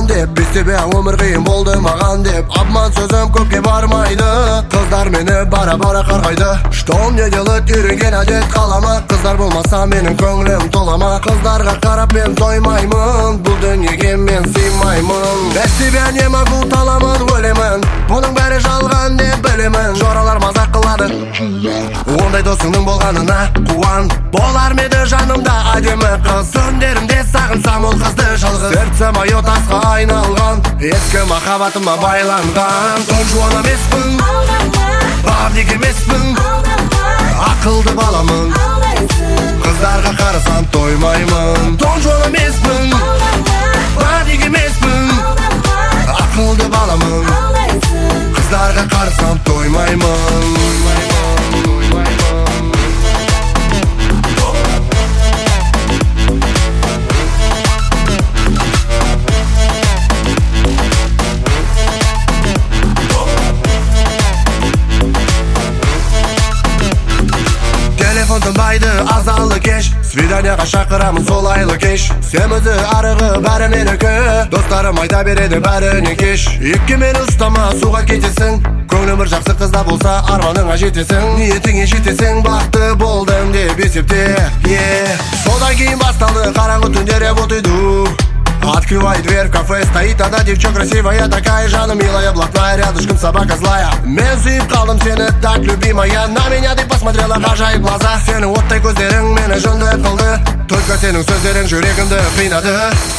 деп бестебе өмір қиын болды маған деп обман сөзім көпке бармайды қыздар мені бара-бара қарғайды что мне делать үйренген әдет қалама қыздар болмаса менің көңілім толама қыздарға қарап мен тоймаймын бұл дүниеге мен сыймаймын без тебя не могу таламын өлемін бұның бәрі жалған деп білемін жоралар мазақ қылады ондай досыңның болғанына қуан болар ма еді жанымда әдемі қыз түндерімде сағынсам ол қызды жалғыз сердце мое тасқа айналған ескі махаббатыма байланған Don Juan емеспін бабник емеспін ақылды баламын қыздарға қарасам тоймаймын Don Juan емеспін бабник емеспін ақылды баламын қыздарға қарасам тоймаймын телефон тынбайды азалы кеш свиданияға шақырамын солайлы кеш семізі арығы бәрі менікі достарым айта береді бәріне кеш екке мені ұстама суға кетесің көңілім бір жақсы қызда болса арманыңа жетесің ниетіңе жетесің бақытты болдым деп есепте содан кейін басталды қараңғы түндер я вот иду Открывай дверь, в кафе стоит одна девчонка красивая, такая Жанна милая, блатная, рядышком собака злая. Мен сүйіп қалдым сені так, любимая. На меня ты посмотрела, ғажайып глаза. Сенің оттай көздерің мені жынды қылды. Только сенің сөздерің жүрегімді қинады.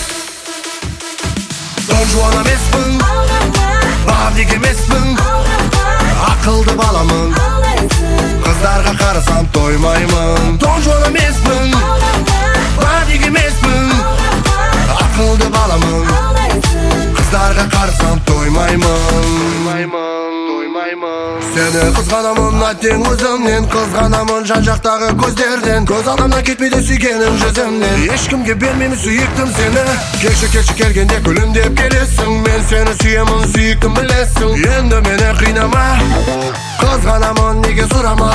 Don Juan емеспін бабник емеспін ақылды баламын қыздарға қарасам тоймаймын Don Juan емеспін бабник емеспін ақылды баламын қыздарға қарасам тоймаймын сені қызғанамын әттең өзімнен қызғанамын жан жақтағы көздерден көз алдымнан кетпейді сүйгенім жүзімнен ешкімге бермеймін сүйіктім сені келші келгенде күлімдеп келесің мен сені сүйемін сүйіктім білесің енді мені қинама қызғанамын неге сұрама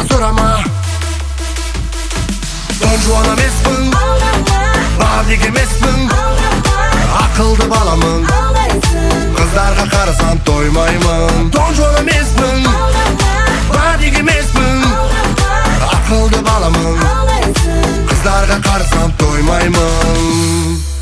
Don Juan емеспін бабник емеспін ақылды баламын қыздарға қарасам тоймаймын Don Juan емеспін бабник емеспін ақылды баламын қыздарға қарасам тоймаймын